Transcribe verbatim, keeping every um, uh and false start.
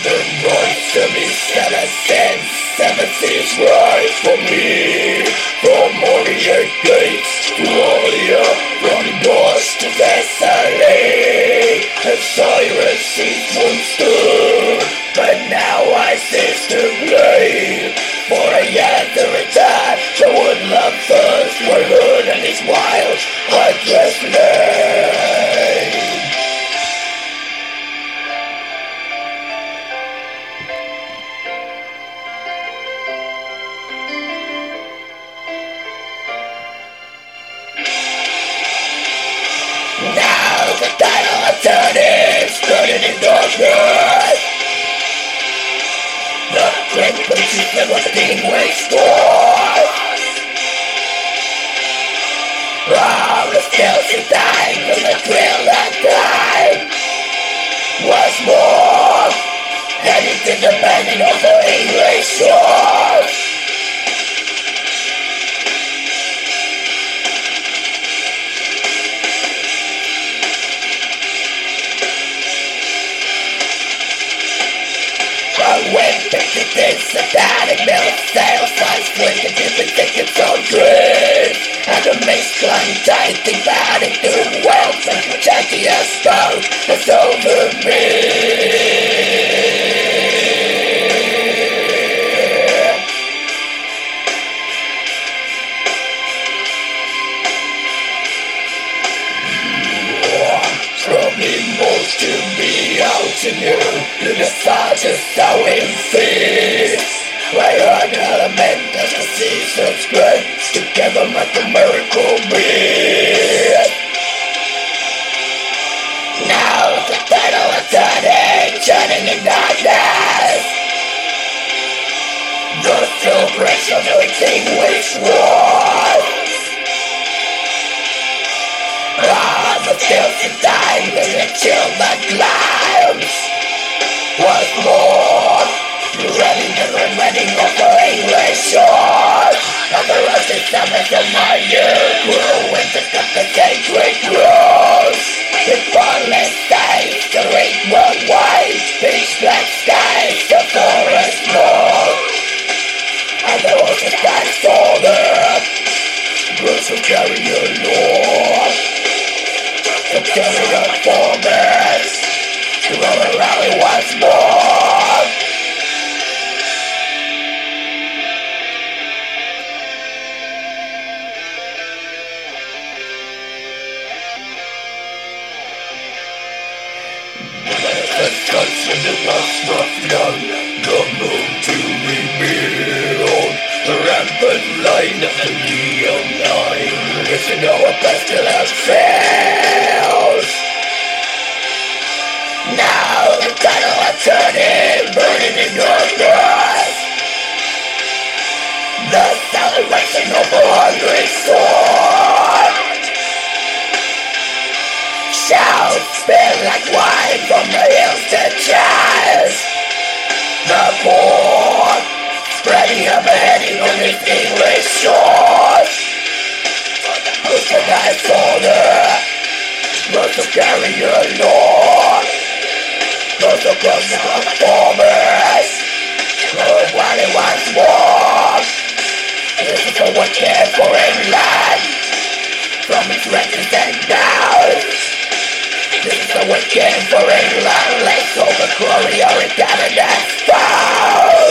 The voice of his seven sins, seven seas rise for me. From Orient gates to Olia, from doors to Thessaly. And Cyrus sees one stood, but now I cease to blame. For a gathering time, the woodland thirst were heard in his wild, heartless name. Now the title of turning, turning in darkness. The great places that was being restored. All the skeleton dying from the thrill of time. Once more, heading to the bending of the English shores. When pictured in satanic mill sail signs flicking different tickets on dreams. And the mist climbing tight, think batting through wealth and chanting a spout that's over me. From most to be out to you, you decide just how it feels. Like an element as the season's grace, together make a miracle beat. Now the title of turning, turning in darkness. The celebration of the extinguished war. Ah, but still to die with the chill that climbs. Once more, running and remaining of the English shores. And the rusty summers of my youth grew into the sacred groves. With bottomless days, the ring worldwide, pitch black skies, the forest moor. And the ocean skies for the roots will carry your lore. To carry your formers, to roll around once more. The suns in the last ruffian, the moon to rebuild. The rampant line of the neon line, listen our pestilence fails. Now the title of turning, burning in darkness. The celebration of a hungry sword. Shouts spill like wine from the hills to chest. The poor spreading up a heading on his English shores. Who's the night folder? Rose of carry your lord. Rose of cross the performers. Good while it once more. This is a wicked for England. From its records and doubts. This is a wicked for England. Let's over glory or a Canada's found.